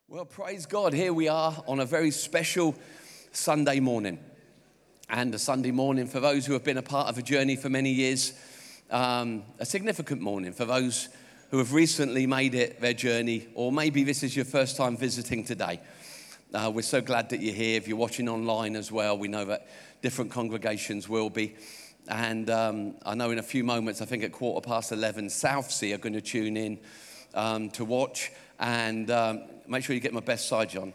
Well, praise God. Here we are on a very special Sunday morning. And a Sunday morning for those who have been a part of a journey for many years, a significant morning for those who have recently made it their journey, or maybe this is your first time visiting today. We're so glad that you're here. If you're watching online as well, we know that different congregations will be. And I know in a few moments, I think at 11:15, Southsea are going to tune in to watch. And make sure you get my best side, John.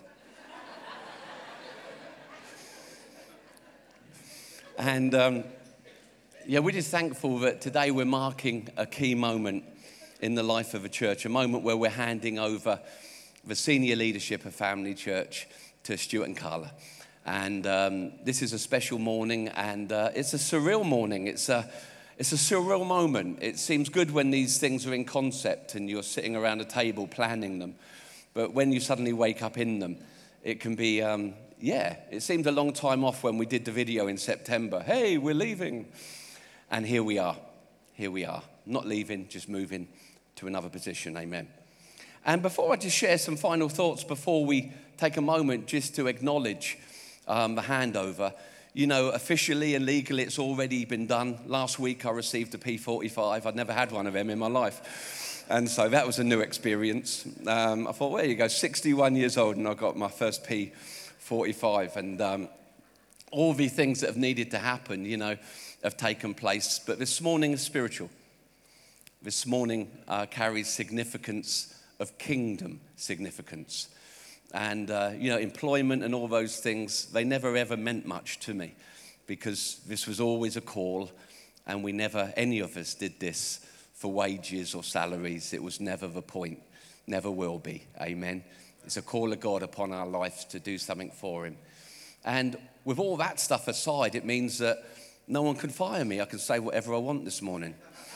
And we're just thankful that today we're marking a key moment in the life of a church, a moment where we're handing over the senior leadership of Family Church to Stuart and Carla. And this is a special morning, and it's a surreal morning. It's a surreal moment. It seems good when these things are in concept and you're sitting around a table planning them. But when you suddenly wake up in them, it can be, it seemed a long time off when we did the video in September. Hey, we're leaving. And here we are. Here we are. Not leaving, just moving to another position. Amen. And before I just share some final thoughts, before we take a moment just to acknowledge the handover, you know, officially and legally, it's already been done. Last week, I received a P45. I'd never had one of them in my life. And so that was a new experience. I thought, well, there you go, 61 years old, and I got my first P45. And all the things that have needed to happen, you know, have taken place. But this morning is spiritual. This morning carries significance of kingdom significance. And, employment and all those things, they never ever meant much to me because this was always a call, and any of us did this for wages or salaries. It was never the point, never will be. Amen. It's a call of God upon our lives to do something for Him. And with all that stuff aside, it means that no one can fire me. I can say whatever I want this morning.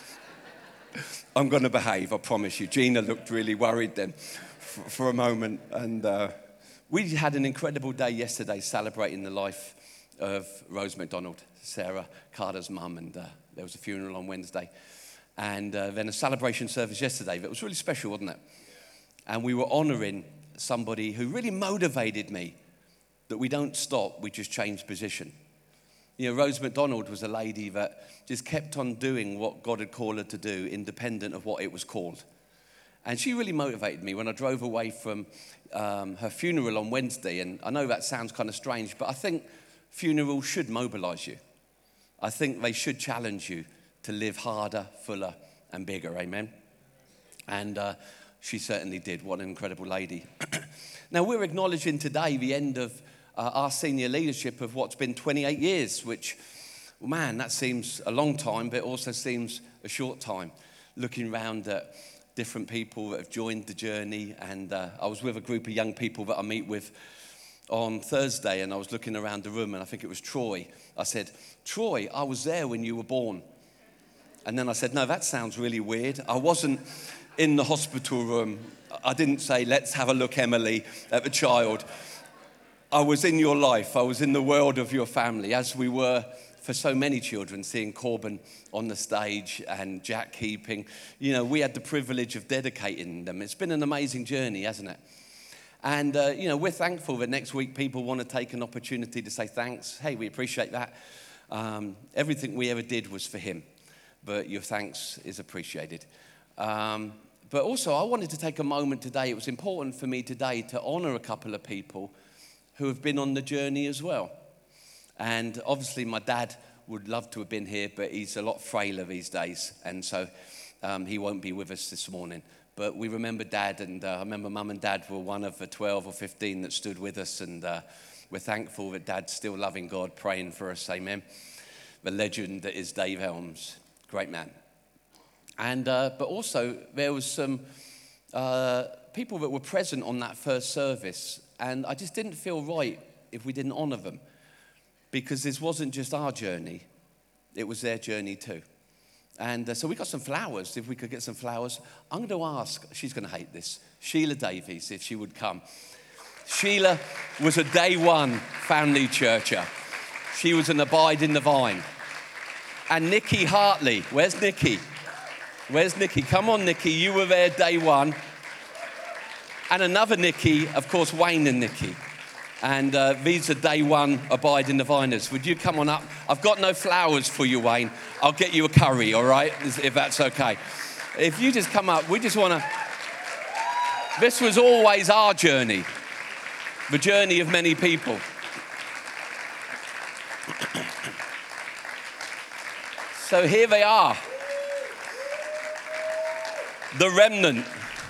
I'm going to behave, I promise you. Gina looked really worried then for a moment. And we had an incredible day yesterday celebrating the life of Rose McDonald, Sarah Carter's mum. And there was a funeral on Wednesday. And then a celebration service yesterday that was really special, wasn't it? And we were honouring somebody who really motivated me that we don't stop, we just change position. You know, Rose McDonald was a lady that just kept on doing what God had called her to do, independent of what it was called. And she really motivated me when I drove away from her funeral on Wednesday. And I know that sounds kind of strange, but I think funerals should mobilise you. I think they should challenge you to live harder, fuller, and bigger. Amen. And she certainly did. What an incredible lady. Now, we're acknowledging today the end of our senior leadership of what's been 28 years, which, well, man, that seems a long time, but it also seems a short time. Looking around at different people that have joined the journey, and I was with a group of young people that I meet with on Thursday, and I was looking around the room, and I think it was Troy. I said, Troy, I was there when you were born. And then I said, no, that sounds really weird. I wasn't in the hospital room. I didn't say, let's have a look, Emily, at the child. I was in your life. I was in the world of your family, as we were for so many children, seeing Corbin on the stage and Jack Keeping. You know, we had the privilege of dedicating them. It's been an amazing journey, hasn't it? And, we're thankful that next week people want to take an opportunity to say thanks. Hey, we appreciate that. Everything we ever did was for him, but your thanks is appreciated. But also, I wanted to take a moment today. It was important for me today to honor a couple of people who have been on the journey as well. And obviously my dad would love to have been here, but he's a lot frailer these days, and so he won't be with us this morning. But we remember Dad, and I remember Mum and Dad were one of the 12 or 15 that stood with us, and we're thankful that Dad's still loving God, praying for us, amen. The legend that is Dave Helms, great man. And but also there was some people that were present on that first service, and I just didn't feel right if we didn't honor them, because this wasn't just our journey, it was their journey too. And so we got some flowers, if we could get some flowers. I'm going to ask, she's going to hate this, Sheila Davies, if she would come. Sheila was a day one family churcher. She was an abide in the vine. And Nikki Hartley, where's Nikki? Where's Nikki? Come on, Nikki, you were there day one. And another Nikki, of course, Wayne and Nikki. And these are day one Abide in the Viners. Would you come on up? I've got no flowers for you, Wayne. I'll get you a curry, all right, if that's okay. If you just come up, we just want to... This was always our journey, the journey of many people. So here they are, the remnant.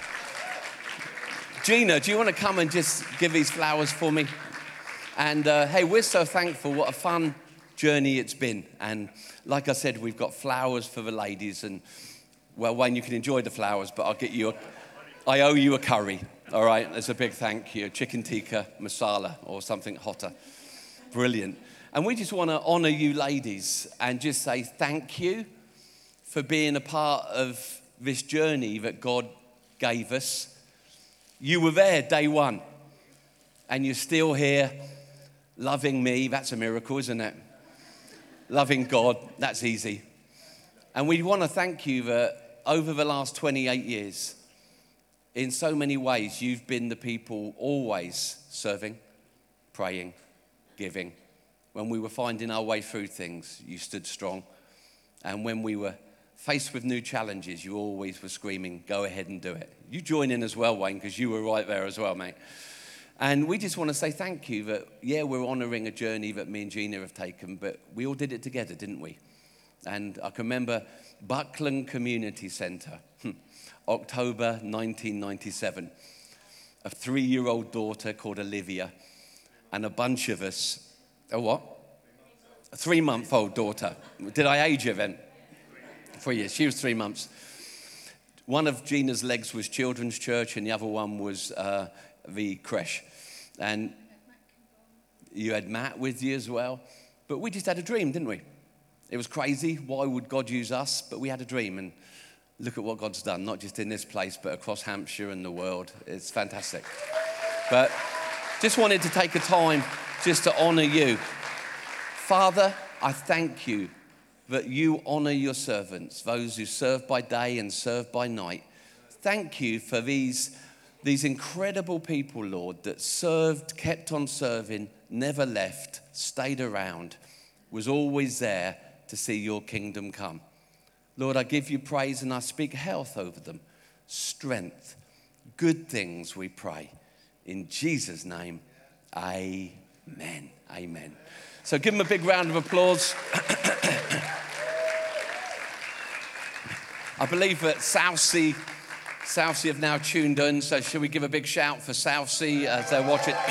Gina, do you want to come and just give these flowers for me? And hey, we're so thankful. What a fun journey it's been. And like I said, we've got flowers for the ladies. And well, Wayne, you can enjoy the flowers, but I owe you a curry. All right, there's a big thank you. Chicken tikka masala or something hotter. Brilliant. And we just want to honor you ladies and just say thank you for being a part of this journey that God gave us. You were there day one, and you're still here loving me. That's a miracle, isn't it? Loving God, that's easy. And we want to thank you that over the last 28 years, in so many ways, you've been the people always serving, praying, giving. When we were finding our way through things, you stood strong. And when we were faced with new challenges, you always were screaming, go ahead and do it. You join in as well, Wayne, because you were right there as well, mate. And we just want to say thank you that, yeah, we're honouring a journey that me and Gina have taken, but we all did it together, didn't we? And I can remember Buckland Community Centre, October 1997. A 3-year-old daughter called Olivia and a bunch of us. A what? A 3-month-old daughter. Did I age her then? 3 years. She was 3 months. One of Gina's legs was children's church and the other one was the creche. And you had Matt with you as well. But we just had a dream, didn't we? It was crazy. Why would God use us? But we had a dream. And look at what God's done, not just in this place, but across Hampshire and the world. It's fantastic. But just wanted to take a time just to honor you. Father, I thank you that you honor your servants, those who serve by day and serve by night. Thank you for these incredible people, Lord, that served, kept on serving, never left, stayed around, was always there to see your kingdom come. Lord, I give you praise and I speak health over them, strength, good things we pray. In Jesus' name, amen. Amen. So give them a big round of applause. I believe that Southsea have now tuned in, so shall we give a big shout for Southsea as they watch it?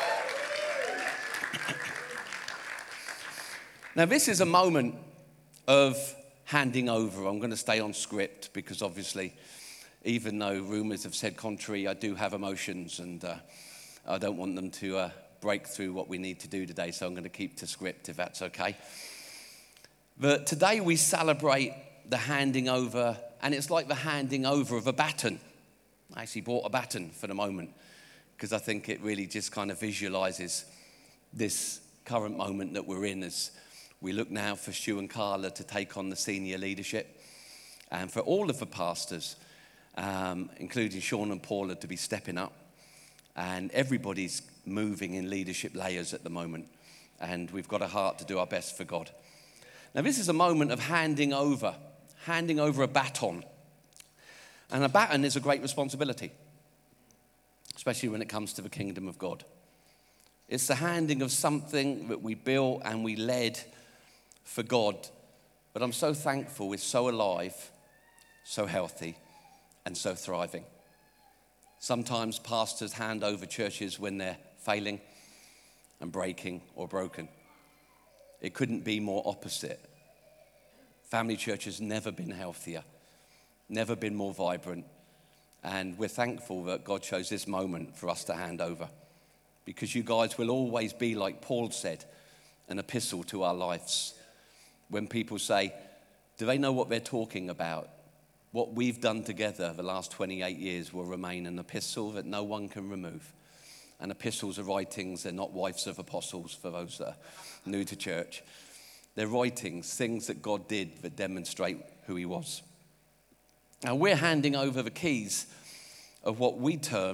Now, this is a moment of handing over. I'm going to stay on script because obviously, even though rumours have said contrary, I do have emotions and I don't want them to break through what we need to do today, so I'm going to keep to script if that's okay. But today we celebrate the handing over, and it's like the handing over of a baton. I actually bought a baton for the moment because I think it really just kind of visualises this current moment that we're in as we look now for Stu and Carla to take on the senior leadership and for all of the pastors, including Sean and Paula, to be stepping up. And everybody's moving in leadership layers at the moment. And we've got a heart to do our best for God. Now, this is a moment of handing over a baton. And a baton is a great responsibility, especially when it comes to the kingdom of God. It's the handing of something that we built and we led for God. But I'm so thankful it's so alive, so healthy, and so thriving. Sometimes pastors hand over churches when they're failing and breaking or broken. It couldn't be more opposite. Family church has never been healthier, never been more vibrant. And we're thankful that God chose this moment for us to hand over. Because you guys will always be, like Paul said, an epistle to our lives. When people say, do they know what they're talking about? What we've done together the last 28 years will remain an epistle that no one can remove. And epistles are writings, they're not wives of apostles for those that are new to church. They're writings, things that God did that demonstrate who he was. Now we're handing over the keys of what we termed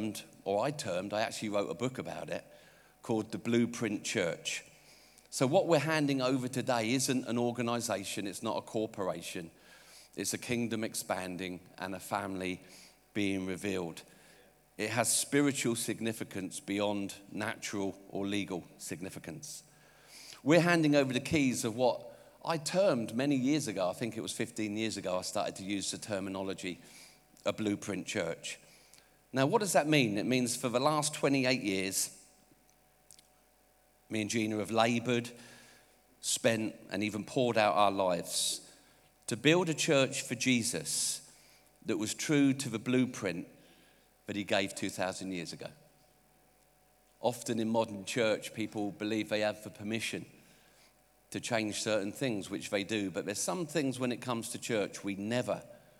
I actually wrote a book about it called The Blueprint Church. So what we're handing over today isn't an organization, it's not a corporation. It's a kingdom expanding and a family being revealed. It has spiritual significance beyond natural or legal significance. We're handing over the keys of what I termed many years ago, I think it was 15 years ago, I started to use the terminology, a blueprint church. Now, what does that mean? It means for the last 28 years, me and Gina have labored, spent, and even poured out our lives to build a church for Jesus that was true to the blueprint that he gave 2,000 years ago. Often in modern church, people believe they have the permission to change certain things, which they do, but there's some things when it comes to church we never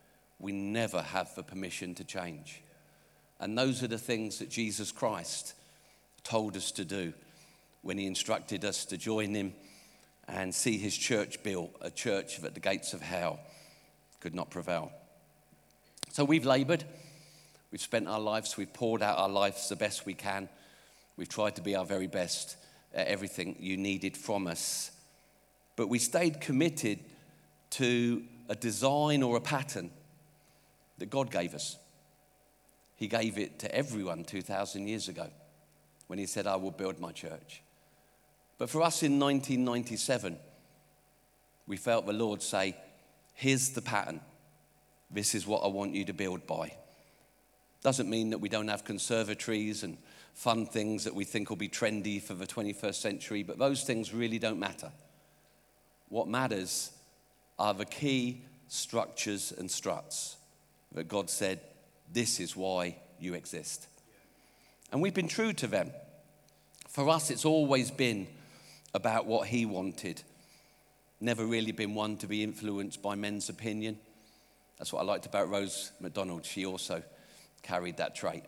have the permission to change. And those are the things that Jesus Christ told us to do when he instructed us to join him and see his church built, a church that the gates of hell could not prevail. So we've labored, we've spent our lives, we've poured out our lives the best we can. We've tried to be our very best at everything you needed from us. But we stayed committed to a design or a pattern that God gave us. He gave it to everyone 2,000 years ago when he said, I will build my church. But for us in 1997, we felt the Lord say, here's the pattern. This is what I want you to build by. Doesn't mean that we don't have conservatories and fun things that we think will be trendy for the 21st century, but those things really don't matter. What matters are the key structures and struts that God said, this is why you exist. And we've been true to them. For us, it's always been about what he wanted. Never really been one to be influenced by men's opinion. That's what I liked about Rose McDonald. She also carried that trait.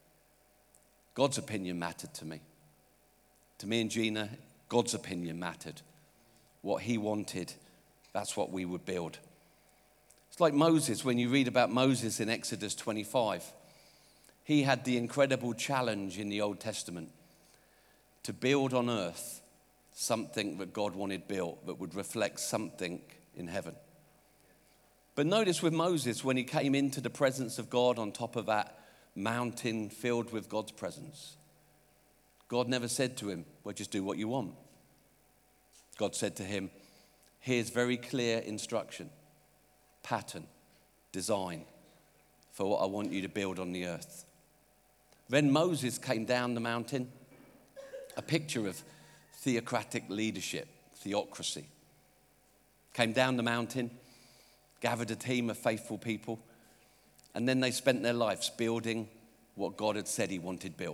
God's opinion mattered to me. To me and Gina, God's opinion mattered. What he wanted, that's what we would build. It's like Moses, when you read about Moses in Exodus 25. He had the incredible challenge in the Old Testament to build on earth something that God wanted built that would reflect something in heaven. But notice with Moses, when he came into the presence of God on top of that mountain filled with God's presence, God never said to him, well, just do what you want. God said to him, here's very clear instruction, pattern, design for what I want you to build on the earth. Then Moses came down the mountain, a picture of theocratic leadership, theocracy. Came down the mountain, gathered a team of faithful people, and then they spent their lives building what God had said he wanted built.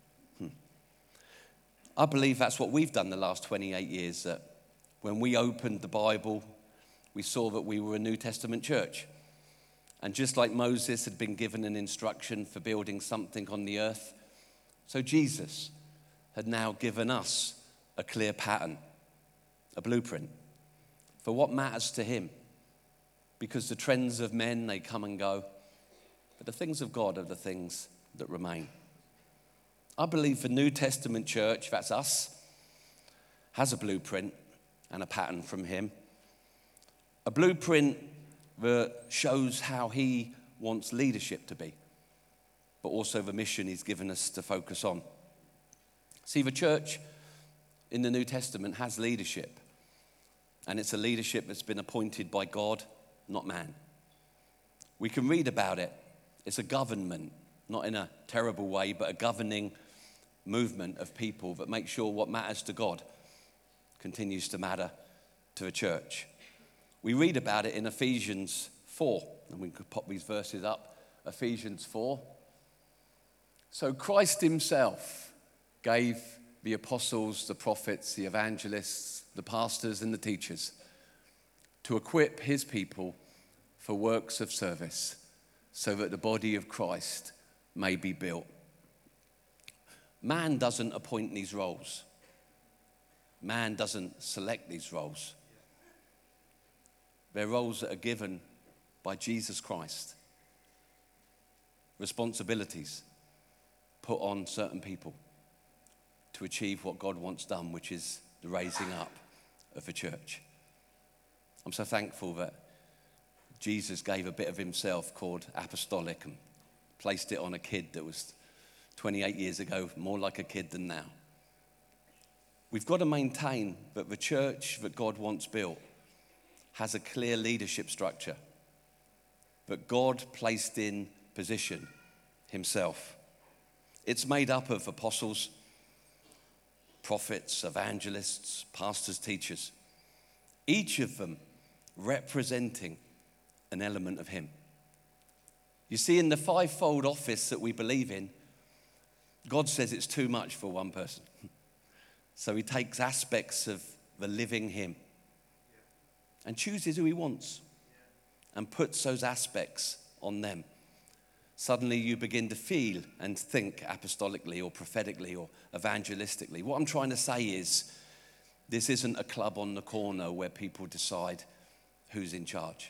I believe that's what we've done the last 28 years, that when we opened the Bible, we saw that we were a New Testament church. And just like Moses had been given an instruction for building something on the earth, so Jesus had now given us a clear pattern, a blueprint for what matters to him. Because the trends of men, they come and go, but the things of God are the things that remain. I believe the New Testament church, that's us, has a blueprint and a pattern from him. A blueprint that shows how he wants leadership to be, but also the mission he's given us to focus on. See, the church in the New Testament has leadership, and it's a leadership that's been appointed by God, not man. We can read about it. It's a government, not in a terrible way, but a governing movement of people that make sure what matters to God continues to matter to the church. We read about it in Ephesians 4, and we could pop these verses up. Ephesians 4. So Christ himself gave the apostles, the prophets, the evangelists, the pastors, and the teachers to equip his people for works of service so that the body of Christ may be built. Man doesn't appoint these roles. Man doesn't select these roles. They're roles that are given by Jesus Christ. Responsibilities put on certain people to achieve what God wants done, which is the raising up of a church. I'm so thankful that Jesus gave a bit of himself called apostolic and placed it on a kid that was 28 years ago, more like a kid than now. We've got to maintain that the church that God wants built has a clear leadership structure, that God placed in position himself. It's made up of apostles, prophets, evangelists, pastors, teachers, each of them representing an element of him. You see, in the fivefold office that we believe in, God says it's too much for one person. So he takes aspects of the living him and chooses who he wants and puts those aspects on them. Suddenly you begin to feel and think apostolically or prophetically or evangelistically. What I'm trying to say is, this isn't a club on the corner where people decide who's in charge.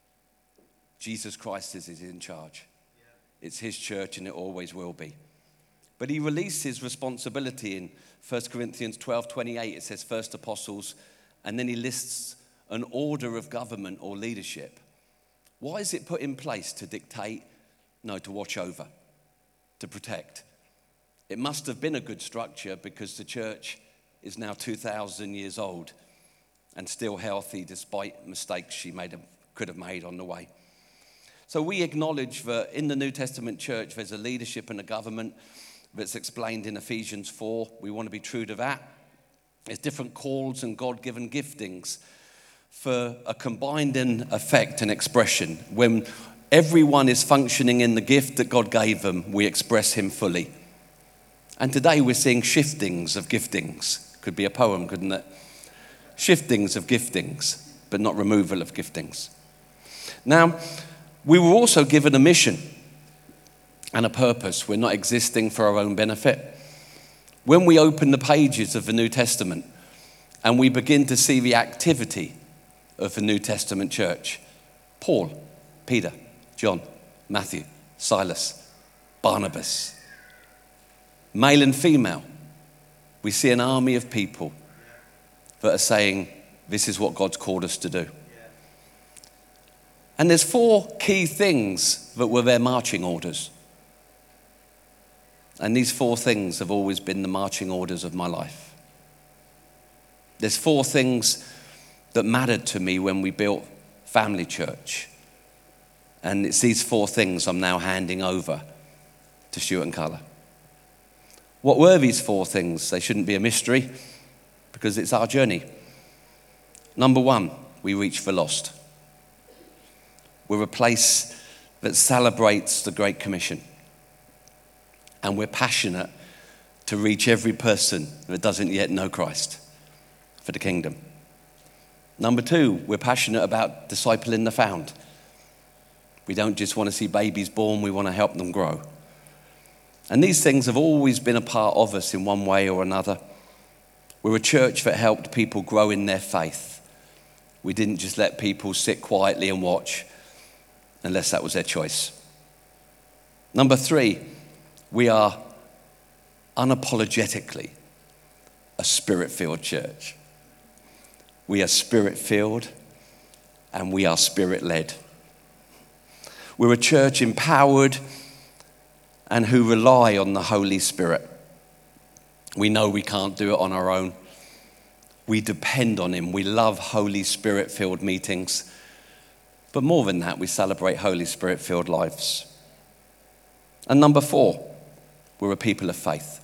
Jesus Christ is in charge. It's his church and it always will be. But he releases responsibility in 1 Corinthians 12:28. It says first apostles, and then he lists an order of government or leadership. Why is it put in place? To dictate? No, to watch over, to protect. It must have been a good structure because the church is now 2,000 years old and still healthy despite mistakes she could have made on the way. So we acknowledge that in the New Testament church there's a leadership and a government that's explained in Ephesians 4. We want to be true to that. There's different calls and God-given giftings for a combined effect and expression. When everyone is functioning in the gift that God gave them, we express him fully. And today we're seeing shiftings of giftings. Could be a poem, couldn't it? Shiftings of giftings, but not removal of giftings. Now, we were also given a mission and a purpose. We're not existing for our own benefit. When we open the pages of the New Testament and we begin to see the activity of the New Testament church, Paul, Peter, John, Matthew, Silas, Barnabas, male and female, we see an army of people that are saying, this is what God's called us to do. And there's 4 key things that were their marching orders. And these 4 things have always been the marching orders of my life. There's 4 things that mattered to me when we built Family Church. And it's these 4 things I'm now handing over to Stuart and Carla. What were these 4 things? They shouldn't be a mystery because it's our journey. Number 1, we reach the lost. We're a place that celebrates the Great Commission. And we're passionate to reach every person that doesn't yet know Christ for the kingdom. Number 2, we're passionate about discipling the found. We don't just want to see babies born, we want to help them grow. And these things have always been a part of us in one way or another. We're a church that helped people grow in their faith. We didn't just let people sit quietly and watch unless that was their choice. Number 3, we are unapologetically a spirit-filled church. We are spirit-filled and we are spirit-led. We're a church empowered and who rely on the Holy Spirit. We know we can't do it on our own. We depend on him. We love Holy Spirit-filled meetings. But more than that, we celebrate Holy Spirit-filled lives. And number 4, we're a people of faith.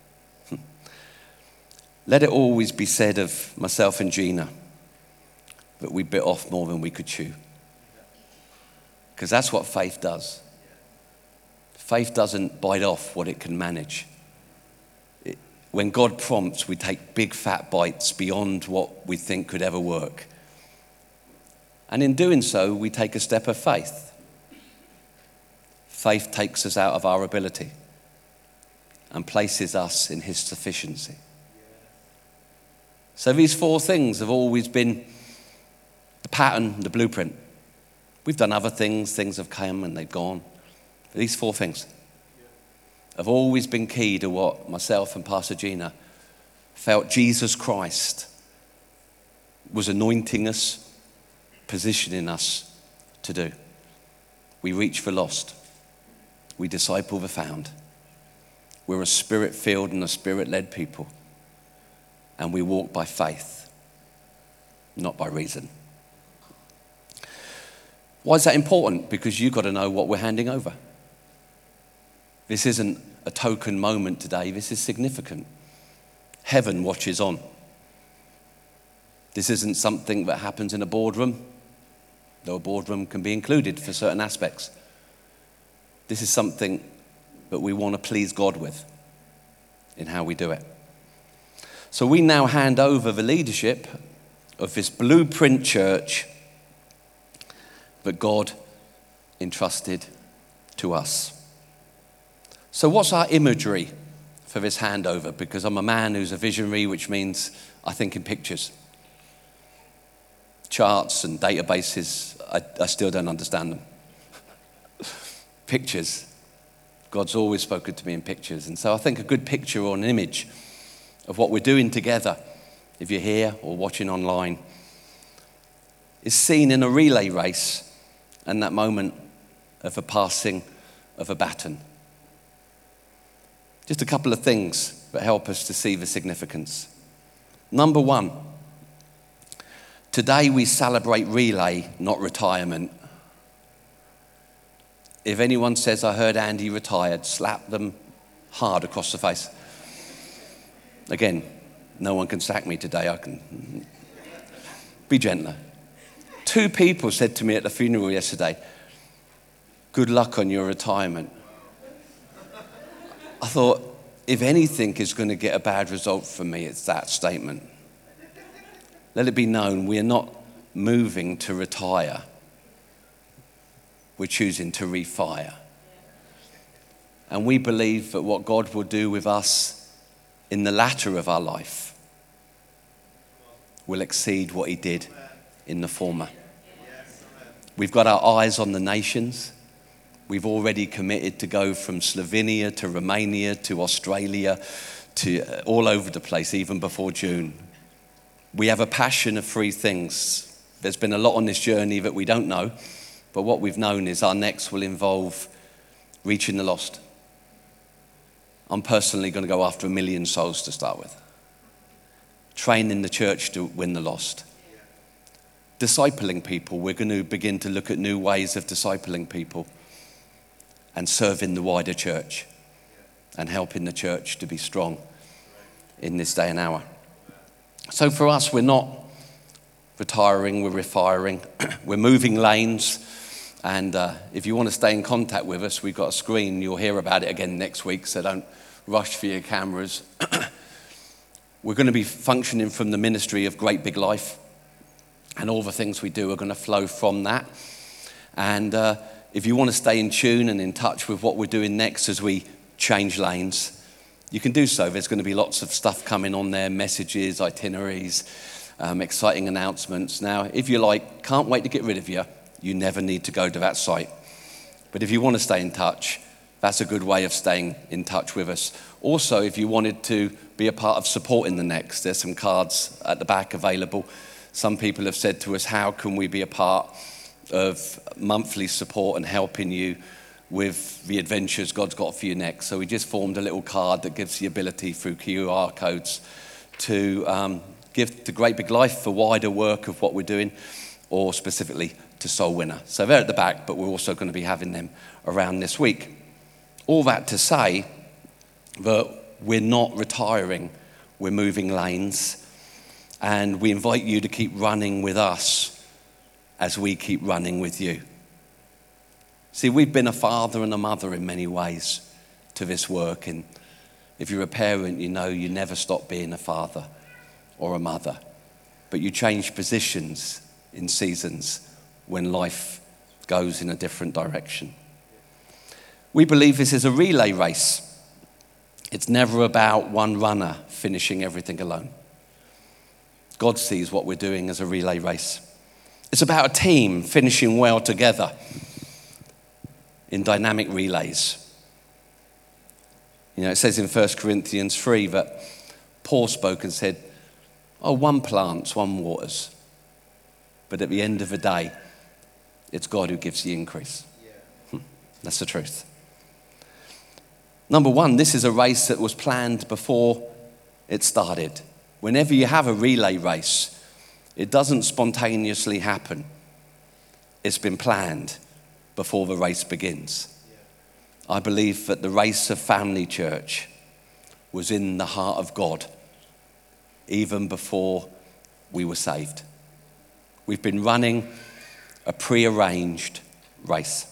Let it always be said of myself and Gina that we bit off more than we could chew. Because that's what faith does. Faith doesn't bite off what it can manage. When God prompts, we take big fat bites beyond what we think could ever work. And in doing so, we take a step of faith. Faith takes us out of our ability and places us in his sufficiency. So these 4 things have always been the pattern, the blueprint. We've done other things, things have come and they've gone. But these 4 things. have always been key to what myself and Pastor Gina felt Jesus Christ was anointing us, positioning us to do. We reach the lost. We disciple the found. We're a spirit-filled and a spirit-led people. And we walk by faith, not by reason. Why is that important? Because you've got to know what we're handing over. This isn't a token moment today. This is significant. Heaven watches on. This isn't something that happens in a boardroom, though a boardroom can be included for certain aspects. This is something that we want to please God with in how we do it. So we now hand over the leadership of this blueprint church that God entrusted to us. So what's our imagery for this handover? Because I'm a man who's a visionary, which means I think in pictures. Charts and databases, I still don't understand them. Pictures. God's always spoken to me in pictures. And so I think a good picture or an image of what we're doing together, if you're here or watching online, is seen in a relay race and that moment of the passing of a baton. Just a couple of things that help us to see the significance. Number one, today we celebrate relay, not retirement. If anyone says, I heard Andy retired, slap them hard across the face. Again, no one can sack me today. I can be gentler. 2 people said to me at the funeral yesterday, good luck on your retirement. I thought, if anything is going to get a bad result from me, it's that statement. Let it be known, we are not moving to retire. We're choosing to refire. And we believe that what God will do with us in the latter of our life will exceed what he did in the former. We've got our eyes on the nations. We've already committed to go from Slovenia to Romania to Australia to all over the place, even before June. We have a passion of 3 things. There's been a lot on this journey that we don't know, but what we've known is our next will involve reaching the lost. I'm personally going to go after 1 million souls to start with. Training the church to win the lost. Discipling people. We're going to begin to look at new ways of discipling people and serving the wider church and helping the church to be strong in this day and hour. So for us, we're not retiring, we're refiring. We're moving lanes. And if you want to stay in contact with us, we've got a screen. You'll hear about it again next week, so don't rush for your cameras. We're going to be functioning from the ministry of Great Big Life. And all the things we do are going to flow from that. And if you want to stay in tune and in touch with what we're doing next as we change lanes, you can do so. There's going to be lots of stuff coming on there, messages, itineraries, exciting announcements. Now, if you're like, can't wait to get rid of you, you never need to go to that site. But if you want to stay in touch, that's a good way of staying in touch with us. Also, if you wanted to be a part of supporting the next, there's some cards at the back available. Some people have said to us, how can we be a part of monthly support and helping you with the adventures God's got for you next? So we just formed a little card that gives the ability through QR codes to give to Great Big Life for wider work of what we're doing, or specifically to Soul Winner. So they're at the back, but we're also going to be having them around this week. All that to say that we're not retiring, we're moving lanes. And we invite you to keep running with us as we keep running with you. See, we've been a father and a mother in many ways to this work. And if you're a parent, you know you never stop being a father or a mother. But you change positions in seasons when life goes in a different direction. We believe this is a relay race. It's never about one runner finishing everything alone. God sees what we're doing as a relay race. It's about a team finishing well together in dynamic relays. You know, it says in 1 Corinthians 3 that Paul spoke and said, oh, one plants, one waters. But at the end of the day, it's God who gives the increase. That's the truth. Number one, this is a race that was planned before it started. Whenever you have a relay race, it doesn't spontaneously happen. It's been planned before the race begins. I believe that the race of Family Church was in the heart of God even before we were saved. We've been running a prearranged race.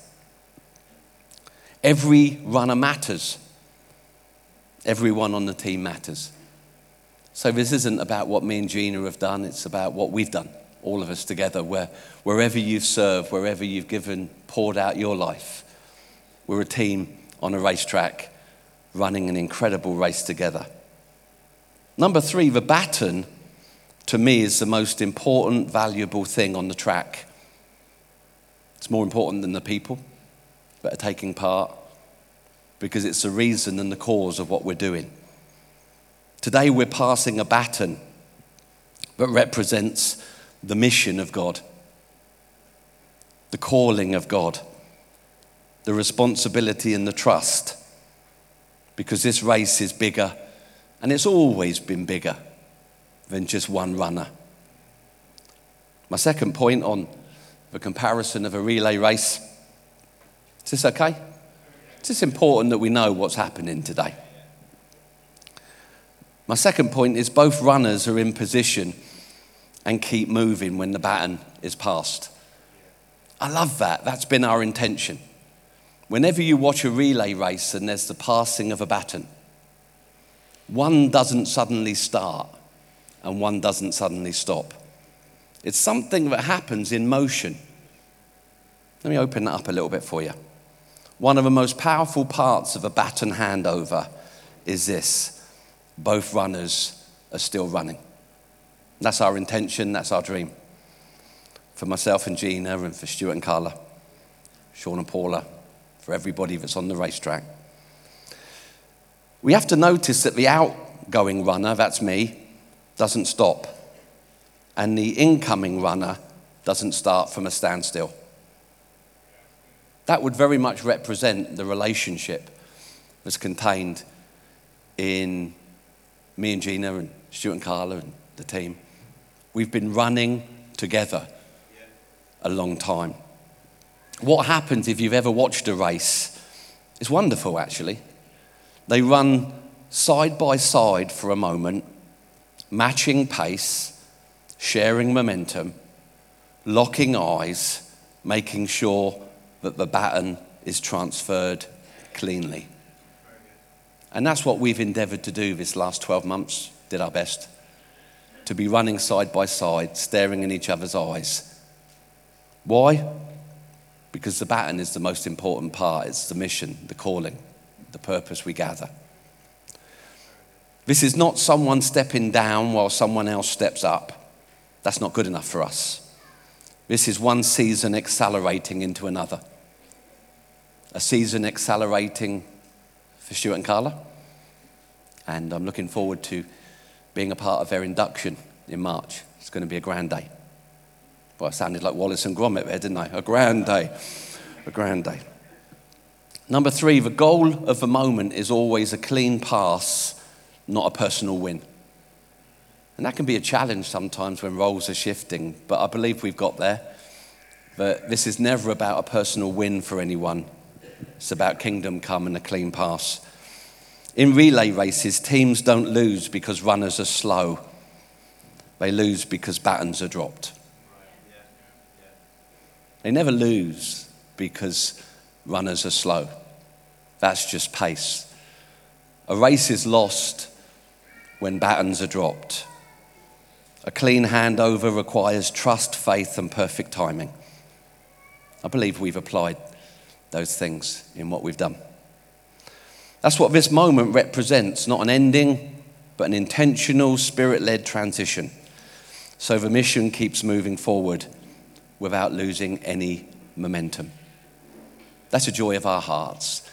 Every runner matters. Everyone on the team matters. So this isn't about what me and Gina have done, it's about what we've done, all of us together, wherever you've served, wherever you've given, poured out your life. We're a team on a racetrack running an incredible race together. Number three, the baton, to me, is the most important, valuable thing on the track. It's more important than the people that are taking part because it's the reason and the cause of what we're doing. Today we're passing a baton that represents the mission of God, the calling of God, the responsibility and the trust, because this race is bigger, and it's always been bigger than just one runner. My second point on the comparison of a relay race, is this okay? It's just important that we know what's happening today. My second point is both runners are in position and keep moving when the baton is passed. I love that. That's been our intention. Whenever you watch a relay race and there's the passing of a baton, one doesn't suddenly start and one doesn't suddenly stop. It's something that happens in motion. Let me open that up a little bit for you. One of the most powerful parts of a baton handover is this: both runners are still running. That's our intention, that's our dream. For myself and Gina, and for Stuart and Carla, Sean and Paula, for everybody that's on the racetrack. We have to notice that the outgoing runner, that's me, doesn't stop. And the incoming runner doesn't start from a standstill. That would very much represent the relationship that's contained in me and Gina and Stuart and Carla and the team. We've been running together a long time. What happens if you've ever watched a race? It's wonderful, actually. They run side by side for a moment, matching pace, sharing momentum, locking eyes, making sure that the baton is transferred cleanly. And that's what we've endeavored to do this last 12 months, did our best, to be running side by side, staring in each other's eyes. Why? Because the baton is the most important part. It's the mission, the calling, the purpose we gather. This is not someone stepping down while someone else steps up. That's not good enough for us. This is one season accelerating into another. A season accelerating for Stuart and Carla. And I'm looking forward to being a part of their induction in March. It's going to be a grand day. Well, I sounded like Wallace and Gromit there, didn't I? A grand day. A grand day. Number three, the goal of the moment is always a clean pass, not a personal win. And that can be a challenge sometimes when roles are shifting, but I believe we've got there. But this is never about a personal win for anyone. It's about kingdom come and a clean pass. In relay races, teams don't lose because runners are slow. They lose because batons are dropped. They never lose because runners are slow. That's just pace. A race is lost when batons are dropped. A clean handover requires trust, faith, and perfect timing. I believe we've applied those things in what we've done. That's what this moment represents, not an ending, but an intentional, spirit-led transition. So the mission keeps moving forward without losing any momentum. That's a joy of our hearts,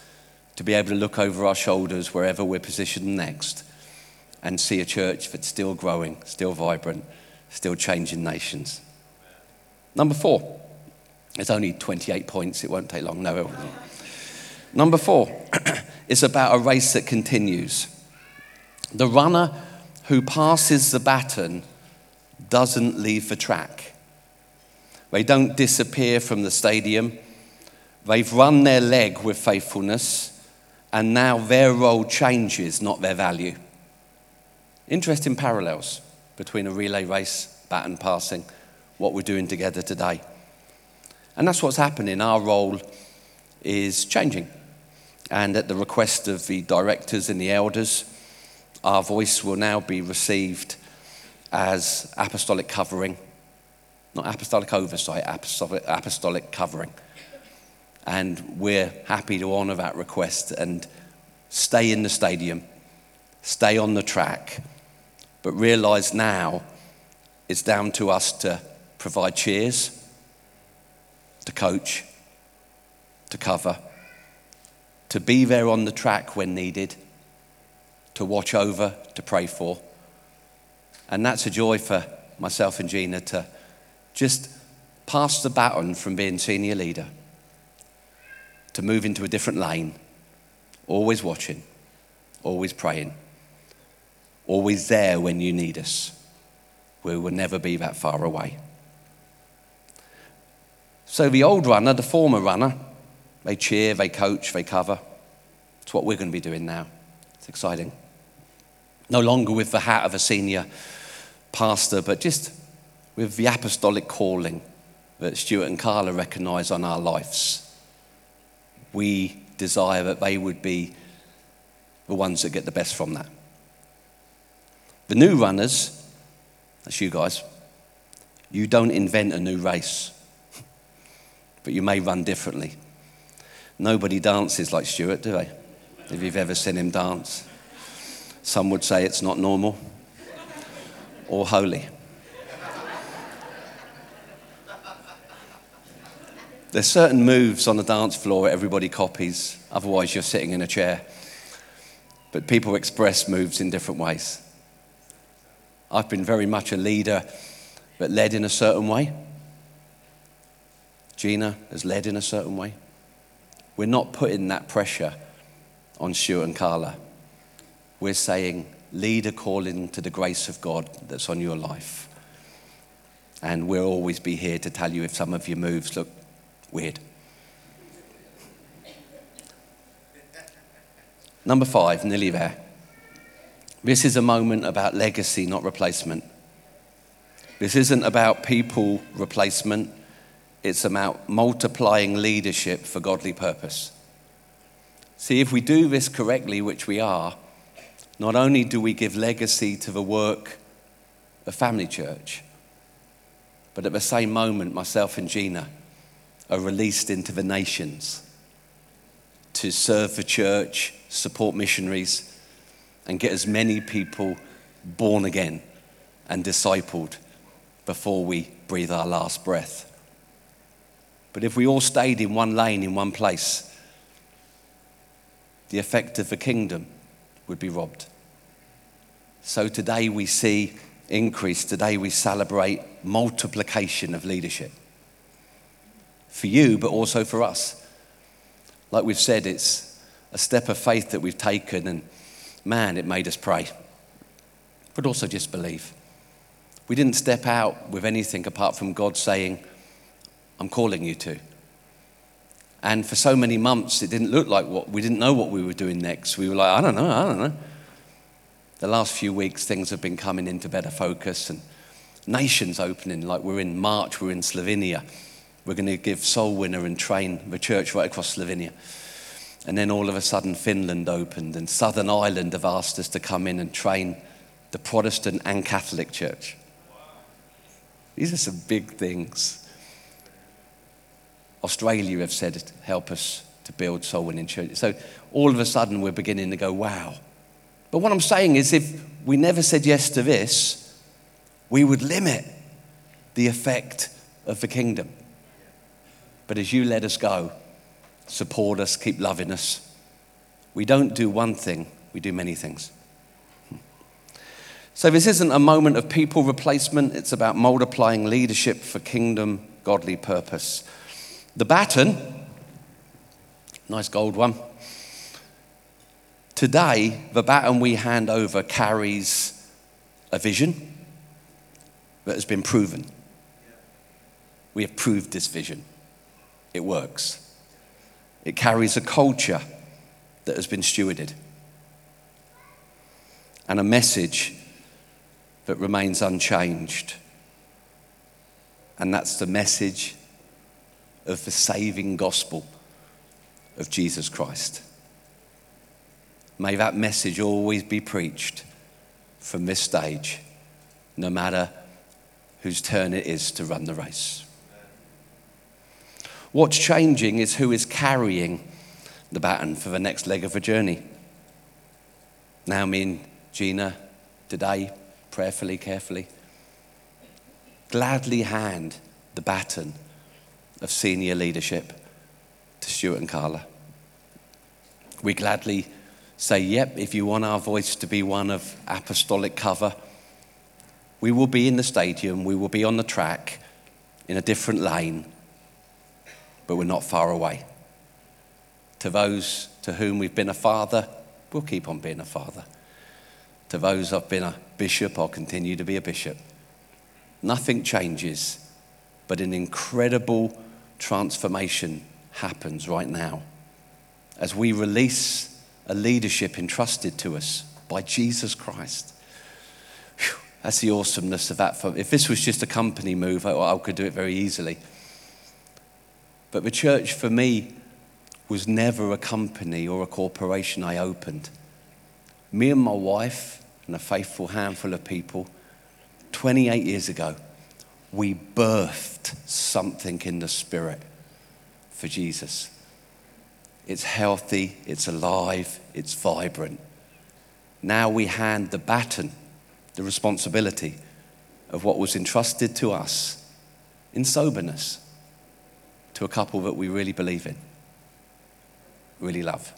to be able to look over our shoulders wherever we're positioned next and see a church that's still growing, still vibrant, still changing nations. Number 4. It's only 28 points. It won't take long. No, it won't. Number 4 is about a race that continues. The runner who passes the baton doesn't leave the track. They don't disappear from the stadium. They've run their leg with faithfulness, and now their role changes, not their value. Interesting parallels between a relay race, baton passing, what we're doing together today. And that's what's happening. Our role is changing. And at the request of the directors and the elders, our voice will now be received as apostolic covering, not apostolic oversight, apostolic covering. And we're happy to honor that request and stay in the stadium, stay on the track, but realize now it's down to us to provide cheers, to coach, to cover, to be there on the track when needed, to watch over, to pray for. And that's a joy for myself and Gina to just pass the baton from being senior leader to move into a different lane, always watching, always praying, always there when you need us. We will never be that far away. So the old runner, the former runner, they cheer, they coach, they cover. It's what we're going to be doing now. It's exciting. No longer with the hat of a senior pastor, but just with the apostolic calling that Stuart and Carla recognize on our lives. We desire that they would be the ones that get the best from that. The new runners, that's you guys, you don't invent a new race, but you may run differently. Nobody dances like Stuart, do they? If you've ever seen him dance. Some would say it's not normal or holy. There's certain moves on the dance floor everybody copies, otherwise you're sitting in a chair. But people express moves in different ways. I've been very much a leader, but led in a certain way. Gina has led in a certain way. We're not putting that pressure on Stuart and Carla. We're saying, lead according to the grace of God that's on your life. And we'll always be here to tell you if some of your moves look weird. Number 5, nearly there. This is a moment about legacy, not replacement. This isn't about people replacement. It's about multiplying leadership for godly purpose. See, if we do this correctly, which we are, not only do we give legacy to the work of Family Church, but at the same moment, myself and Gina are released into the nations to serve the church, support missionaries, and get as many people born again and discipled before we breathe our last breath. But if we all stayed in one lane, in one place, the effect of the kingdom would be robbed. So today we see increase. Today we celebrate multiplication of leadership. For you, but also for us. Like we've said, it's a step of faith that we've taken, and man, it made us pray. But also just believe. We didn't step out with anything apart from God saying, I'm calling you to. And for so many months, it didn't look like we didn't know what we were doing next. We were like, I don't know. The last few weeks, things have been coming into better focus, and nations opening. Like we're in March, we're in Slovenia. We're going to give Soul Winner and train the church right across Slovenia. And then all of a sudden, Finland opened, and Southern Ireland have asked us to come in and train the Protestant and Catholic church. These are some big things. Australia have said, help us to build Soul Winning churches. So all of a sudden, we're beginning to go, wow. But what I'm saying is, if we never said yes to this, we would limit the effect of the kingdom. But as you let us go, support us, keep loving us, We don't do one thing, we do many things. So this isn't a moment of people replacement, it's about multiplying leadership for kingdom, godly purpose. The baton, nice gold one. Today, the baton we hand over carries a vision that has been proven. We have proved this vision. It works. It carries a culture that has been stewarded and a message that remains unchanged. And that's the message of the saving gospel of Jesus Christ. May that message always be preached from this stage, no matter whose turn it is to run the race. What's changing is who is carrying the baton for the next leg of the journey. Now me and Gina, today, prayerfully, carefully, gladly hand the baton of senior leadership to Stuart and Carla. We gladly say, yep, if you want our voice to be one of apostolic cover, we will be in the stadium, we will be on the track in a different lane, but we're not far away. To those to whom we've been a father, we'll keep on being a father. To those I've been a bishop, I'll continue to be a bishop. Nothing changes, but an incredible transformation happens right now as we release a leadership entrusted to us by Jesus Christ. Whew, that's the awesomeness of that. If this was just a company move, I could do it very easily. But the church for me was never a company or a corporation I opened. Me and my wife and a faithful handful of people, 28 years ago, we birthed something in the spirit for Jesus. It's healthy, it's alive, it's vibrant. Now we hand the baton, the responsibility of what was entrusted to us in soberness to a couple that we really believe in, really love.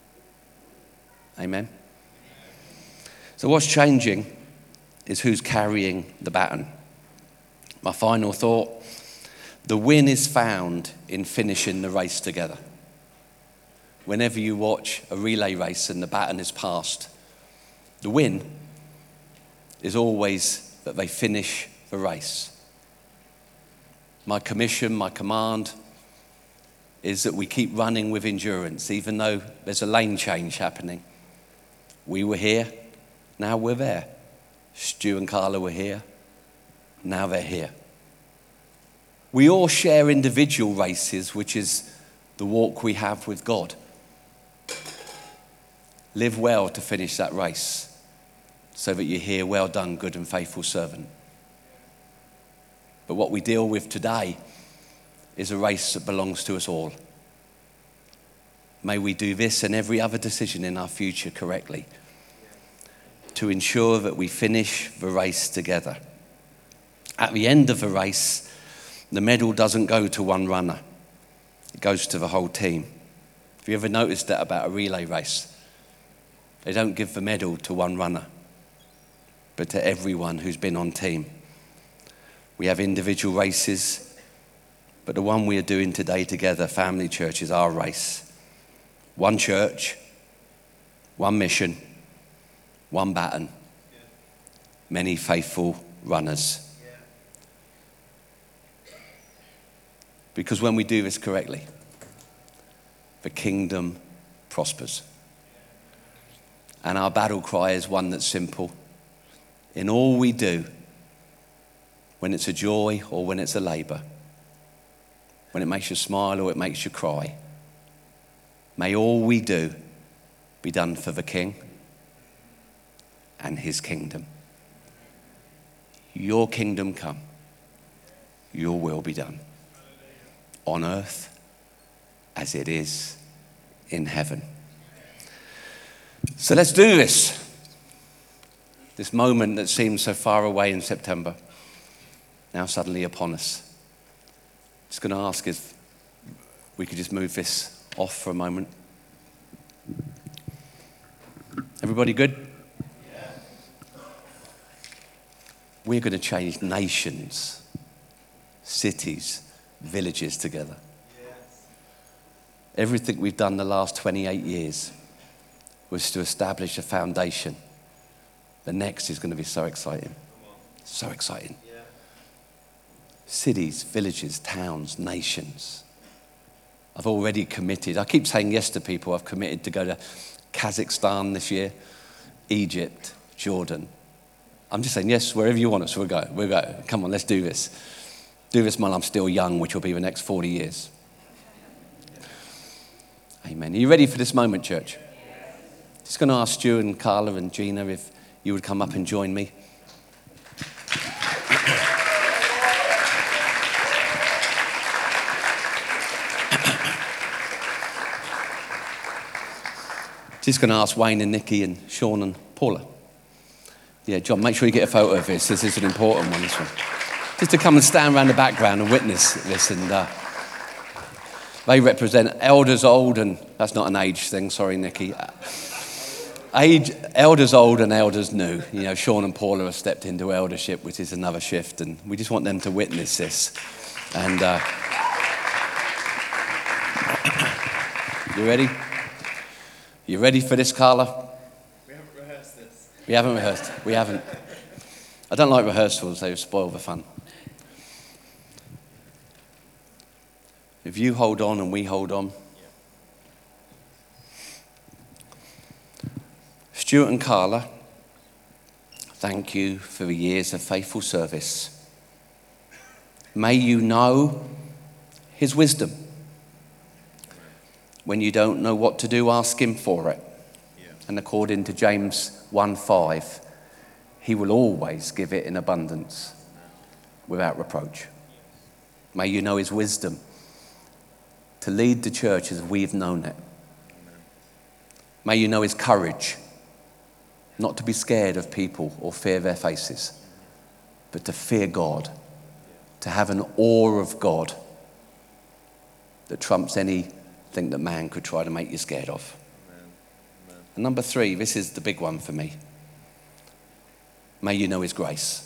Amen? So what's changing is who's carrying the baton. My final thought, the win is found in finishing the race together. Whenever you watch a relay race and the baton is passed, the win is always that they finish the race. My commission, my command is that we keep running with endurance, even though there's a lane change happening. We were here, now we're there. Stu and Carla were here, now they're here. We all share individual races, which is the walk we have with God. Live well to finish that race so that you hear, well done, good and faithful servant. But what we deal with today is a race that belongs to us all. May we do this and every other decision in our future correctly to ensure that we finish the race together. At the end of the race, the medal doesn't go to one runner. It goes to the whole team. Have you ever noticed that about a relay race? They don't give the medal to one runner, but to everyone who's been on team. We have individual races, but the one we are doing today together, Family Church, is our race. One church, one mission, one baton, many faithful runners. Because when we do this correctly, the kingdom prospers. And our battle cry is one that's simple. In all we do, when it's a joy or when it's a labor, when it makes you smile or it makes you cry, may all we do be done for the King and his kingdom. Your kingdom come, your will be done on earth as it is in heaven. So let's do this. This moment that seemed so far away in September, now suddenly upon us. Just going to ask if we could just move this off for a moment. Everybody good? We're going to change nations, cities, villages together. Everything we've done the last 28 years was to establish a foundation. The next is going to be so exciting. So exciting. Cities, villages, towns, nations. I've already committed. I keep saying yes to people. I've committed to go to Kazakhstan this year, Egypt, Jordan. I'm just saying yes, wherever you want us, we'll go. We'll go. Come on, let's do this. Do this while I'm still young, which will be the next 40 years. Amen. Are you ready for this moment, church? Just going to ask Stu and Carla and Gina if you would come up and join me. Just going to ask Wayne and Nikki and Sean and Paula. Yeah, John, make sure you get a photo of this. This is an important one, this one. Just to come and stand around the background and witness this. And they represent elders old, and that's not an age thing, sorry, Nikki. Elders old and elders new. You know, Sean and Paula have stepped into eldership, which is another shift, and we just want them to witness this. And you ready? You ready for this, Carla? We haven't rehearsed this. We haven't rehearsed. We haven't. I don't like rehearsals. They spoil the fun. If you hold on and we hold on. Stuart and Carla, thank you for the years of faithful service. May you know his wisdom. When you don't know what to do, ask him for it. And according to James 1:5, he will always give it in abundance without reproach. May you know his wisdom to lead the church as we've known it. May you know his courage, not to be scared of people or fear their faces, but to fear God, to have an awe of God that trumps anything that man could try to make you scared of. And number 3, this is the big one for me. May you know his grace.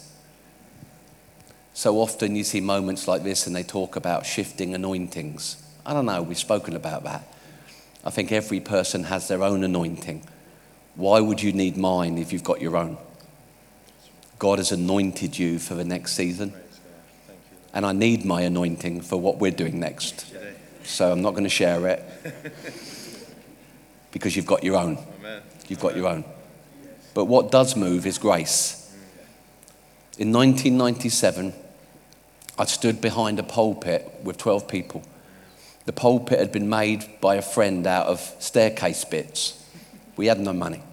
So often you see moments like this and they talk about shifting anointings. I don't know, we've spoken about that. I think every person has their own anointing. Why would you need mine if you've got your own? God has anointed you for the next season. And I need my anointing for what we're doing next. So I'm not going to share it because you've got your own. You've got your own. But what does move is grace. In 1997, I stood behind a pulpit with 12 people. The pulpit had been made by a friend out of staircase bits. We had no money.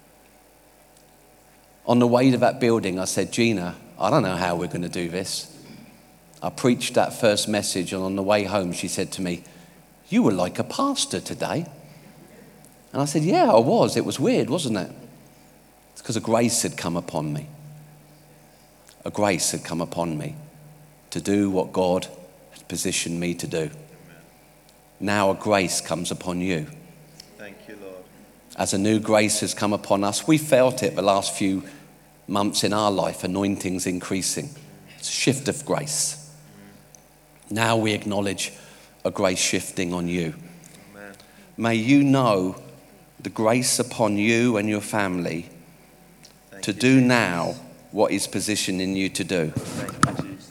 On the way to that building, I said, Gina, I don't know how we're going to do this. I preached that first message, and on the way home, she said to me, you were like a pastor today. And I said, yeah, I was. It was weird, wasn't it? It's because a grace had come upon me. A grace had come upon me to do what God had positioned me to do. Now a grace comes upon you. Thank you, Lord. As a new grace has come upon us, we felt it the last few months in our life, anointings increasing. It's a shift of grace. Now we acknowledge a grace shifting on you. Amen. May you know the grace upon you and your family to do now what he's positioning you to do. Thank you, Jesus.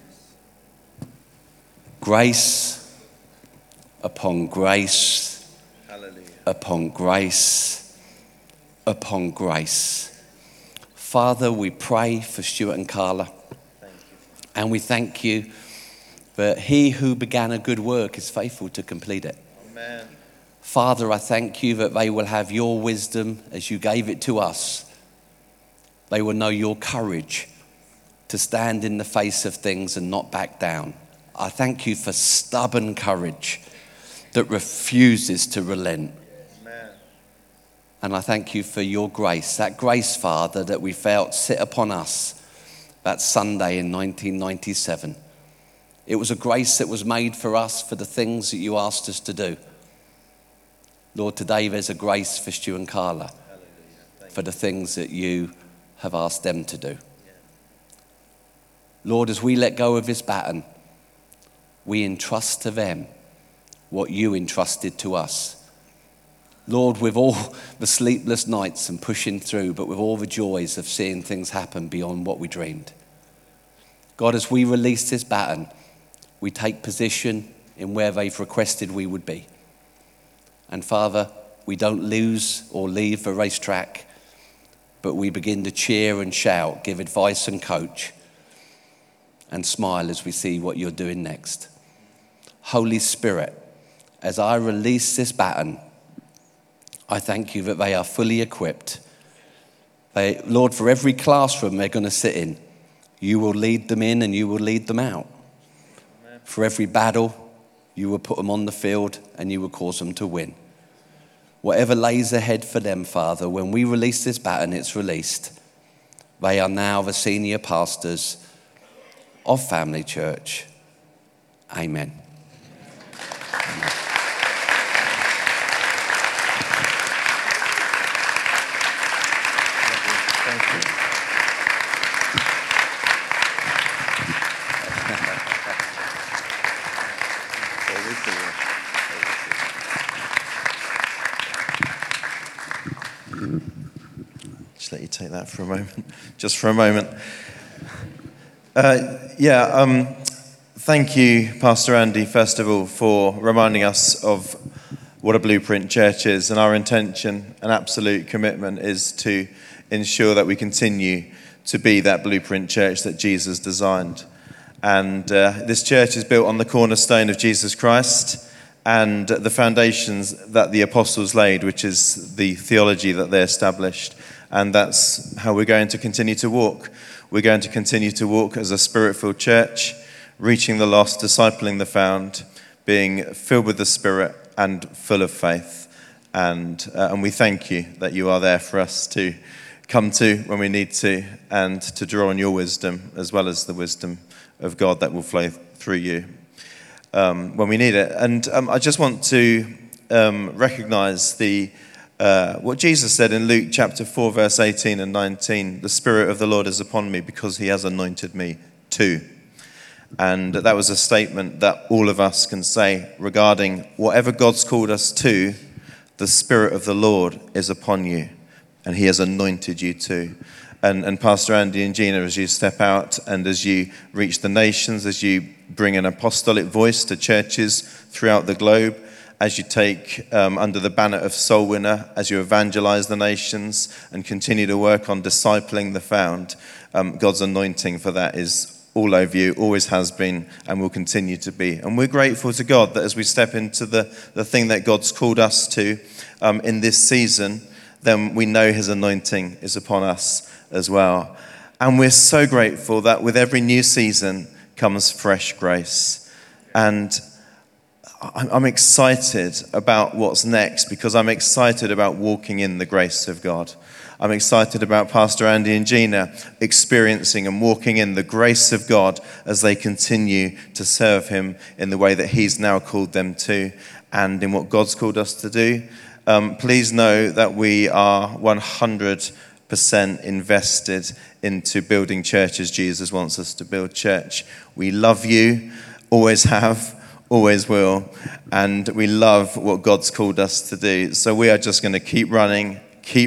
Grace upon grace, Hallelujah. upon grace, upon grace. Father, we pray for Stuart and Carla. Thank you. And we thank you that he who began a good work is faithful to complete it. Amen. Father, I thank you that they will have your wisdom as you gave it to us. They will know your courage to stand in the face of things and not back down. I thank you for stubborn courage that refuses to relent. Amen. And I thank you for your grace, that grace, Father, that we felt sit upon us that Sunday in 1997. It was a grace that was made for us for the things that you asked us to do. Lord, today there's a grace for Stu and Carla for the things that you have asked them to do. Lord, as we let go of this baton, we entrust to them what you entrusted to us. Lord, with all the sleepless nights and pushing through, but with all the joys of seeing things happen beyond what we dreamed. God, as we release this baton, we take position in where they've requested we would be. And Father, we don't lose or leave the racetrack, but we begin to cheer and shout, give advice and coach, and smile as we see what you're doing next. Holy Spirit, as I release this baton, I thank you that they are fully equipped. Lord, for every classroom they're going to sit in, you will lead them in and you will lead them out. Amen. For every battle, you will put them on the field and you will cause them to win. Whatever lays ahead for them, Father, when we release this baton, it's released. They are now the senior pastors of Family Church. Amen. Amen. Just let you take that for a moment. Just for a moment. Thank you, Pastor Andy, first of all, for reminding us of what a Blueprint Church is. And our intention and absolute commitment is to ensure that we continue to be that Blueprint Church that Jesus designed. And this church is built on the cornerstone of Jesus Christ and the foundations that the apostles laid, which is the theology that they established. And that's how we're going to continue to walk. We're going to continue to walk as a spirit-filled church, reaching the lost, discipling the found, being filled with the Spirit and full of faith. And we thank you that you are there for us to come to when we need to, and to draw on your wisdom as well as the wisdom of God that will flow through you when we need it. And I just want to recognize what Jesus said in Luke chapter 4, verse 18 and 19. The Spirit of the Lord is upon me because he has anointed me too. And that was a statement that all of us can say regarding whatever God's called us to, the Spirit of the Lord is upon you and he has anointed you too. And Pastor Andy and Gina, as you step out and as you reach the nations, as you bring an apostolic voice to churches throughout the globe, as you take under the banner of Soul Winner, as you evangelize the nations and continue to work on discipling the found, God's anointing for that is all over you, always has been, and will continue to be. And we're grateful to God that as we step into the thing that God's called us to in this season, then we know his anointing is upon us as well. And we're so grateful that with every new season comes fresh grace. And I'm excited about what's next because I'm excited about walking in the grace of God. I'm excited about Pastor Andy and Gina experiencing and walking in the grace of God as they continue to serve him in the way that he's now called them to and in what God's called us to do. Please know that we are 100% invested into building church as Jesus wants us to build church. We love you, always have, always will, and we love what God's called us to do. So we are just going to keep running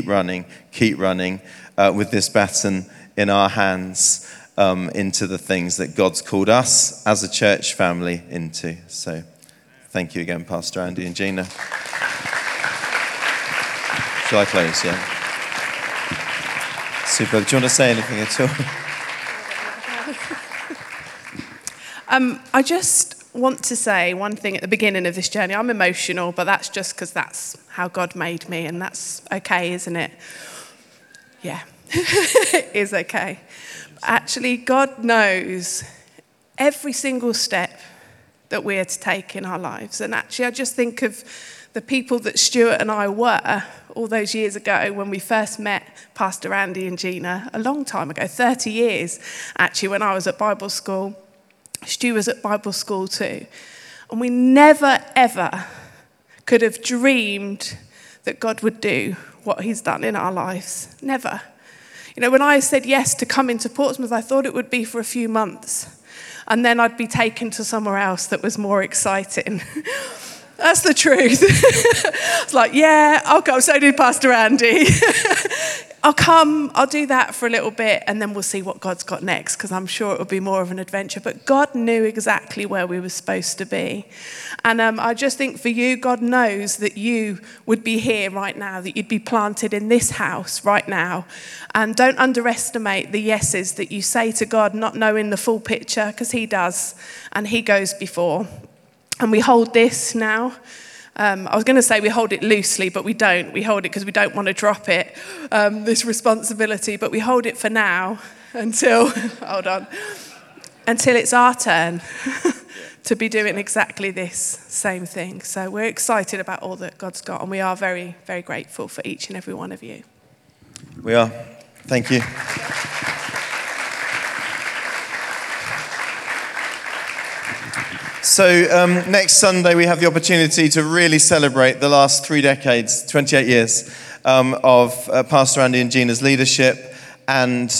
with this baton in our hands into the things that God's called us as a church family into. So thank you again, Pastor Andy and Gina. Shall I close? Yeah. Super. Do you want to say anything at all? I just want to say one thing at the beginning of this journey. I'm emotional, but that's just because that's how God made me, and that's okay, isn't it? Yeah, it is okay. Actually, God knows every single step that we are to take in our lives. And actually, I just think of the people that Stuart and I were all those years ago when we first met Pastor Andy and Gina, a long time ago, 30 years, actually, when I was at Bible school. Stu was at Bible school too. And we never, ever could have dreamed that God would do what he's done in our lives. Never. You know, when I said yes to come into Portsmouth, I thought it would be for a few months. And then I'd be taken to somewhere else that was more exciting. That's the truth. It's like, yeah, I'll come. So did Pastor Andy. I'll come, I'll do that for a little bit, and then we'll see what God's got next, because I'm sure it will be more of an adventure. But God knew exactly where we were supposed to be. And I just think for you, God knows that you would be here right now, that you'd be planted in this house right now. And don't underestimate the yeses that you say to God, not knowing the full picture, because he does, and he goes before. And we hold this now. I was going to say we hold it loosely, but we don't. We hold it because we don't want to drop it, this responsibility. But we hold it for now until, until it's our turn to be doing exactly this same thing. So we're excited about all that God's got, and we are very, very grateful for each and every one of you. We are. Thank you. So next Sunday, we have the opportunity to really celebrate the last 3 decades, 28 years of Pastor Andy and Gina's leadership. And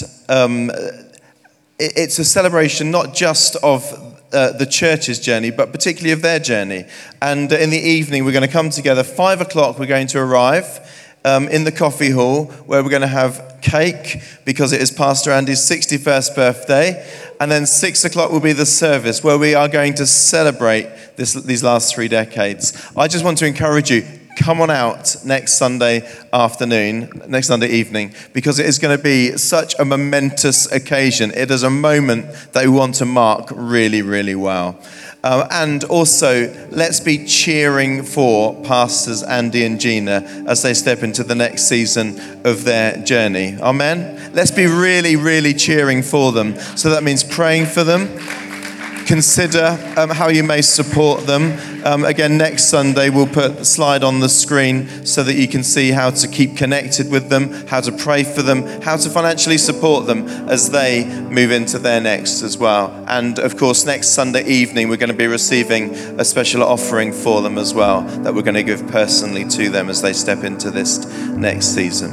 it's a celebration not just of the church's journey, but particularly of their journey. And in the evening, we're going to come together. 5 o'clock, we're going to arrive in the coffee hall, where we're going to have cake, because it is Pastor Andy's 61st birthday. And then 6 o'clock will be the service, where we are going to celebrate these last 3 decades. I just want to encourage you, come on out next Sunday evening, because it is going to be such a momentous occasion. It is a moment that we want to mark really, really well. And also, let's be cheering for Pastors Andy and Gina as they step into the next season of their journey. Amen? Let's be really, really cheering for them. So that means praying for them. Consider how you may support them. Again, next Sunday, we'll put a slide on the screen so that you can see how to keep connected with them, how to pray for them, how to financially support them as they move into their next as well. And of course, next Sunday evening, we're going to be receiving a special offering for them as well that we're going to give personally to them as they step into this next season.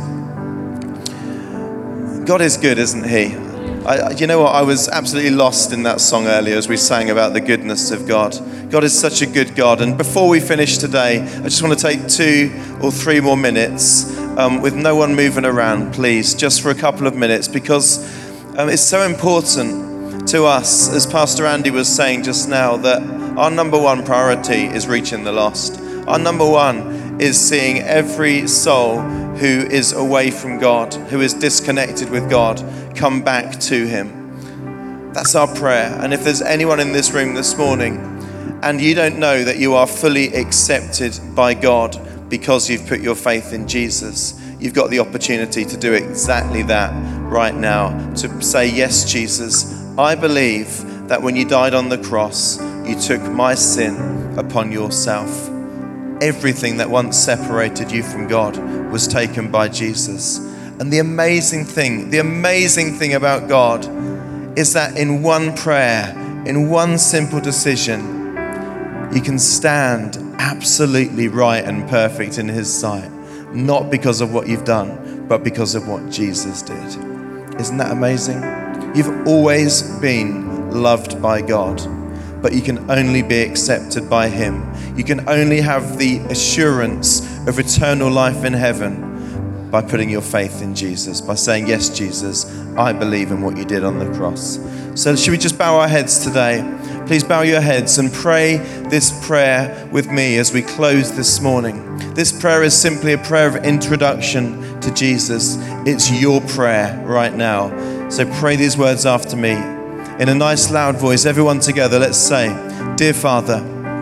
God is good, isn't he? You know what? I was absolutely lost in that song earlier as we sang about the goodness of God. God is such a good God. And before we finish today, I just want to take 2 or 3 more minutes with no one moving around, please, just for a couple of minutes, because it's so important to us, as Pastor Andy was saying just now, that our number one priority is reaching the lost. Our number one is seeing every soul who is away from God, who is disconnected with God, come back to him. That's our prayer. And if there's anyone in this room this morning and you don't know that you are fully accepted by God because you've put your faith in Jesus, you've got the opportunity to do exactly that right now, to say, yes, Jesus, I believe that when you died on the cross, you took my sin upon yourself. Everything that once separated you from God was taken by Jesus. And the amazing thing about God is that in one prayer, in one simple decision, you can stand absolutely right and perfect in his sight, not because of what you've done, but because of what Jesus did. Isn't that amazing? You've always been loved by God, but you can only be accepted by him. You can only have the assurance of eternal life in heaven by putting your faith in Jesus, by saying, yes, Jesus, I believe in what you did on the cross. So should we just bow our heads today? Please bow your heads and pray this prayer with me as we close this morning. This prayer is simply a prayer of introduction to Jesus. It's your prayer right now. So pray these words after me. In a nice loud voice, everyone together, let's say, Dear Father,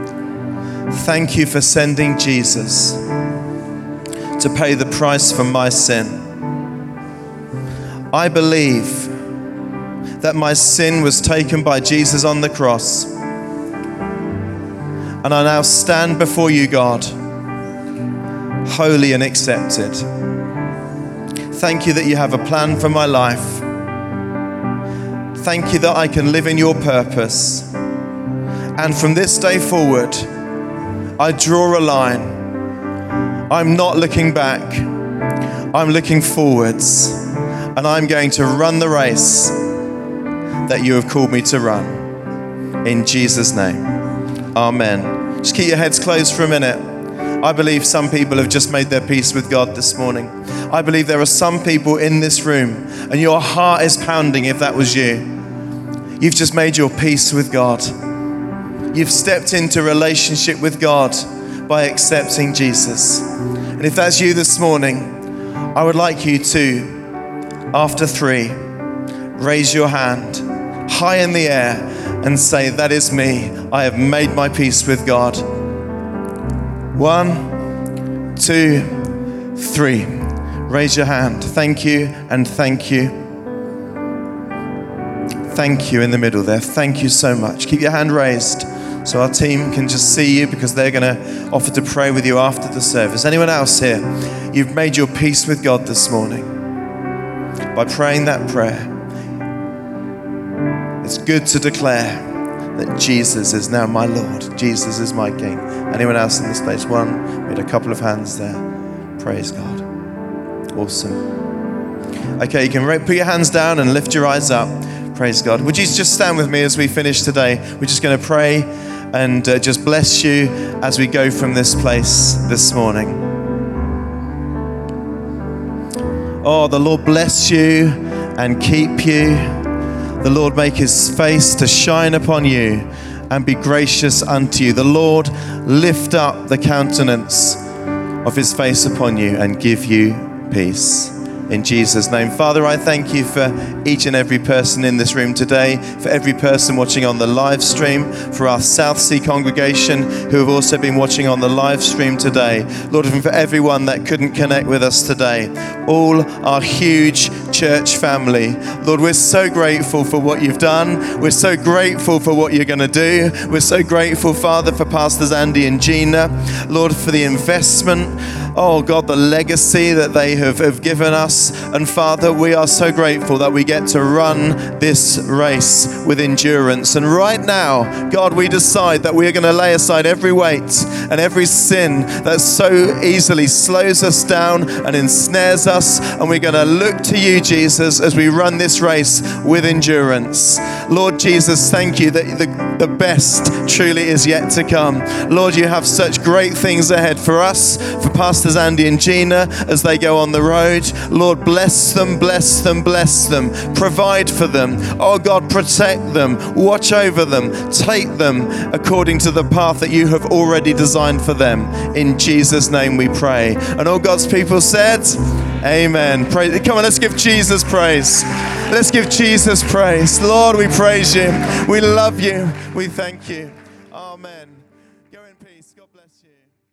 thank you for sending Jesus to pay the price for my sin. I believe that my sin was taken by Jesus on the cross. And I now stand before you, God, holy and accepted. Thank you that you have a plan for my life. Thank you that I can live in your purpose. And from this day forward, I draw a line. I'm not looking back. I'm looking forwards. And I'm going to run the race that you have called me to run. In Jesus' name. Amen. Just keep your heads closed for a minute. I believe some people have just made their peace with God this morning. I believe there are some people in this room and your heart is pounding if that was you. You've just made your peace with God. You've stepped into relationship with God by accepting Jesus. And if that's you this morning, I would like you to, after 3, raise your hand high in the air and say, that is me. I have made my peace with God. 1, 2, 3. Raise your hand. Thank you and thank you. Thank you in the middle there. Thank you so much. Keep your hand raised so our team can just see you, because they're going to offer to pray with you after the service. Anyone else here? You've made your peace with God this morning by praying that prayer. It's good to declare that Jesus is now my Lord. Jesus is my King. Anyone else in this place? One. We had a couple of hands there. Praise God. Awesome. Okay, you can put your hands down and lift your eyes up. Praise God. Would you just stand with me as we finish today? We're just going to pray and just bless you as we go from this place this morning. Oh, the Lord bless you and keep you. The Lord make his face to shine upon you and be gracious unto you. The Lord lift up the countenance of his face upon you and give you peace. In Jesus' name. Father, I thank you for each and every person in this room today, for every person watching on the live stream, for our Southsea congregation who have also been watching on the live stream today. Lord, and for everyone that couldn't connect with us today, all our huge church family. Lord, we're so grateful for what you've done. We're so grateful for what you're going to do. We're so grateful, Father, for Pastors Andy and Gina. Lord, for the investment. Oh God, the legacy that they have given us. And Father, we are so grateful that we get to run this race with endurance. And right now, God, we decide that we are going to lay aside every weight and every sin that so easily slows us down and ensnares us. And we're going to look to you, Jesus, as we run this race with endurance. Lord Jesus, thank you that the best truly is yet to come. Lord, you have such great things ahead for us, for Pastors Andy and Gina as they go on the road. Lord, bless them, bless them, bless them. Provide for them. Oh God, protect them. Watch over them. Take them according to the path that you have already designed for them. In Jesus' name we pray. And all God's people said, amen. Praise. Come on, let's give Jesus praise. Let's give Jesus praise. Lord, we praise you. We love you. We thank you. Amen. Go in peace. God bless you.